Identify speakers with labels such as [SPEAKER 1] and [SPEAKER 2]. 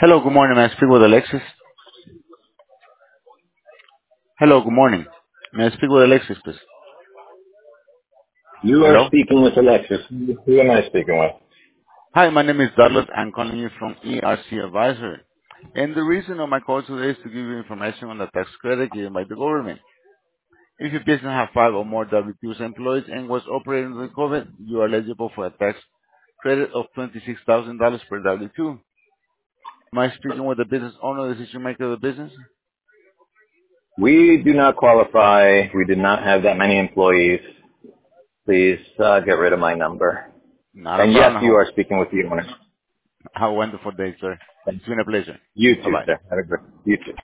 [SPEAKER 1] Hello, good morning. May I speak with Alexis? Hello, good morning. May I speak with Alexis, please?
[SPEAKER 2] You are
[SPEAKER 1] Hello?
[SPEAKER 2] speaking with Alexis. Who am I speaking with?
[SPEAKER 1] Hi, my name is Douglas. I'm calling you from ERC Advisory. And the reason of my call today is to give you information on the tax credit given by the government. If your business has 5 or more W-2 employees and was operating during COVID, you are eligible for a tax credit of $26,000 per W-2. Am I speaking with the business owner, the decision maker of the business?
[SPEAKER 2] We do not qualify. We did not have that many employees. Please get rid of my number.
[SPEAKER 1] Not a
[SPEAKER 2] And yes,
[SPEAKER 1] problem.
[SPEAKER 2] you are speaking with the owner.
[SPEAKER 1] Have a wonderful day, sir.
[SPEAKER 2] Thank
[SPEAKER 1] It's been a pleasure.
[SPEAKER 2] you too,
[SPEAKER 1] Bye-bye.
[SPEAKER 2] sir. Have a good. You too.